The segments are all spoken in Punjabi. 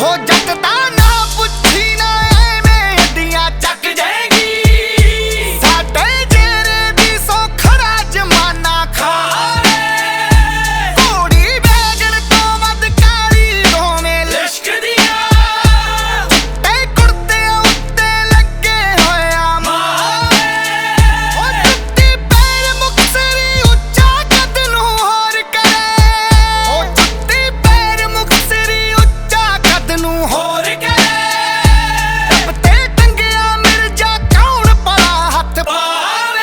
ਹੋ ਜੱਟ ਦਾ ਨਾ ਪੁੱਛੀ ਨਾ ਐਵੇਂ ਅੱਡੀਆਂ ਚੱਕ ਜਾਏਗੀ ਸਾਡੇ ਜੇਰੇ ਦੀ ਸੋ ਖੜਾ ਜਮਾਨਾ ਖਾਵੇ ਘੋੜੀ ਵੈਗਣ ਤੋਂ ਵੱਧ ਕਾਲੀ ਦੋਵੇਂ ਲਿਸ਼ਕਦੀਆਂ ਤੇ ਕੁੜਤੇ ਉੱਤੇ ਲੱਗੇ ਹੋਇਆ ਮਾਵੇ ਉਹ ਜੁੱਤੀ ਪੈਰ ਮੁਕਤਸਰੀ ਉੱਚਾ ਕੱਦ ਨੂੰ ਹੋਰ ਕਰੇ ਉਹ ਜੁੱਤੀ ਪੈਰ ਮੁਕਤਸਰੀ ਉੱਚਾ ਕੱਦ ਨੂੰ ਹੋਰ ਕਰੇ ਰੱਬ ਤੇ ਟੰਗਿਆ ਮਿਰਜ਼ਾ ਕੌਣ ਭਲਾ ਹੱਥ ਪਾਵੇ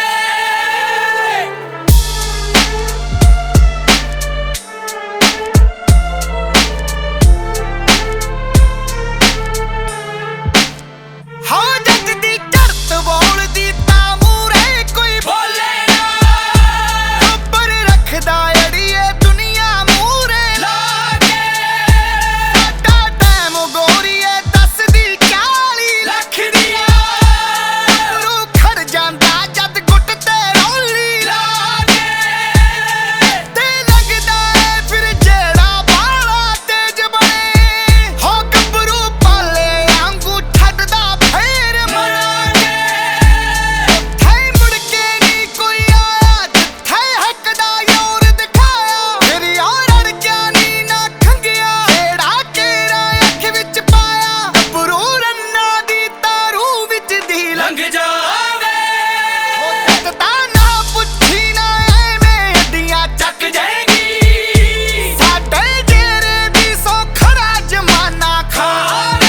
ਹੋ ਜੱਟ ਦੀ ਚੜ੍ਹਤ ਬੋਲਦੀ ਤਾਂ ਮੂਹਰੇ ਕੋਈ ਬੋਲੇ ਨਾ ਉੱਪਰ ਰੱਖਦਾ ਅੜੀਏ ਦੁਨੀਆ ਮੂਹਰੇ ਲਾ ਕੇ ਸਾਡਾ ਟੈਮ ਗੋਰੀਏ ਦੱਸਦੀ 40 ਲੱਖ ਦੀਆਂ ਰੂ ਖੜ ਜਾਂਦਾ ਜਦ ਗੁੱਟ ਤੇ ਰੌਲੀ ਲਾ ਕੇ ਤੇ ਲੱਗਦਾ ਏ ਫਿਰ ਜਿਹੜਾ ਬਾਲਾ ਤੇਜ ਬਣੇ ਹੋ ਗੱਭਰੂ ਪਾਲੇ ਆਂਗੂ ਛੱਡਦਾ ਫੇਰ ਮਰਾਂਗੇ ਉੱਥੇ ਮੁੜ ਕੇ ਨਹੀਂ ਕੋਈ ਆਇਆ ਜਿੱਥੇ ਹੱਕ ਦਾ ਯੋਰ ਦਿਖਾਇਆ ਫਿਰ ਯਾਰ ਅੜਕਿਆ ਨੀ ਨਾ ਖੰਗਿਆ ਜਿਹੜਾ ਕੇਰਾ ਅੱਖ ਵਿੱਚ ਪਾਇਆ ਗੱਭਰੂ ਰੰਨਾਂ ਦੀ ਤਾਰੂ ਵਿੱਚ ਦੀ ਲੰਘ ਜਾਵੇ ਉਹ ਜੱਟ ਦਾ ਨਾ ਪੁੱਛੀ ਨਾ ਐਵੇਂ ਅੱਡੀਆਂ ਚੱਕ ਜਾਏਗੀ ਸਾਡੇ ਜੇਰੇ ਦੀ ਸੋ ਖੜਾ ਜਮਾਨਾ ਖਾਵੇ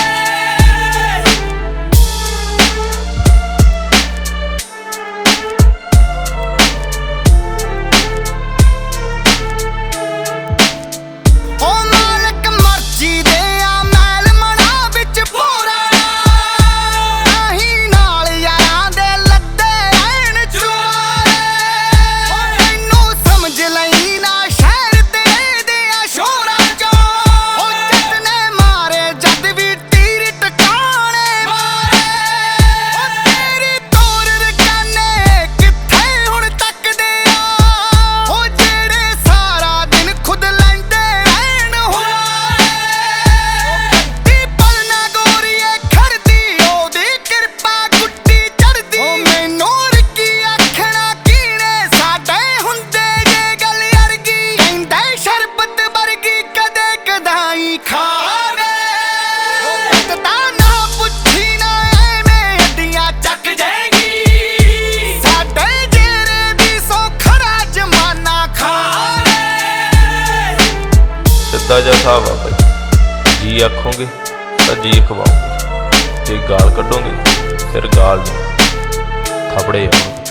ਉਹ ਮਾਲਕ ਮਰਜ਼ੀ ਦੇ ਆ ਮੈਲ ਮਣਾ ਵਿੱਚ ਪੂਰਾ ਨਹੀਂ ਨਾਲ ਯਾਰਾਂ ਦੇ ਲੱਦੇ ਐਨ ਚੁਆਰੇ ਉਹ ਮੈਨੂੰ ਸਮਝ ਲਈ ਨਾ ਸ਼ਹਿਰ ਤੇ ਦੇ ਆ ਸ਼ੋਰਾਂ ਚੋਂ ਉਹ ਜੱਟ ਨੇ ਮਾਰੇ ਜਦ ਵੀ ਤੀਰ ਟਿਕਾਣੇ ਮਾਰੇ ਉਹ ਤੇਰੀ ਤੋਰ ਰਕਾਨੇ ਕਿੱਥੇ ਹੁਣ ਤੱਕਦੇ ਆ ਉਹ ਜਿਹੜੇ ਸਾਰਾ ਦਿਨ ਖੁਦ ਲੈਂਦੇ ਰਹਿਣ ਹੁਲਾਰੇ ਦੀ ਪਲ ਨਾ ਗੋਰੀਏ ਖੜਦੀ ਉਹਦੀ ਕਿਰਪਾ ਗੁੱਟੀ ਚੜਦੀ ਉਹ ਮੈਨੂੰ ਰਕੀ ਆਖਣਾ ਕੀਨੇ ਸਾਡੇ ਹੁੰਦੇ ਜੇ ਗੱਲ ਅਰਗੀ ਕਹਿੰਦੇ ਸ਼ਰਬਤ ਵਰਗੀ ਕਦੇ ਕਦਾਈ ਖਾਵੇ ਉਹ ਜੱਟ ਦਾ ਨਾ ਪੁੱਛੀ ਨਾ ਐਵੇਂ ਅੱਡੀਆਂ ਚੱਕ ਜਾਏਗੀ ਸਾਡੇ ਜੇਰੇ ਦੀ ਸੋ ਖੜਾ ਜਮਾਨਾ ਖਾਵੇ ਸਿੱਧਾ ਜਿਹਾ ਹਿਸਾਬ ਆ ਬਾਈ, ਜੀ ਆਖੋਗੇ ਤਾਂ ਜੀ ਖਵਾਓਗੇ, ਜੇ ਗਾਲ ਕੱਢੋਗੇ ਫਿਰ ਗਾਲ ਨੂੰ ਥਾਪੜੇ ਆਉਣਗੇ।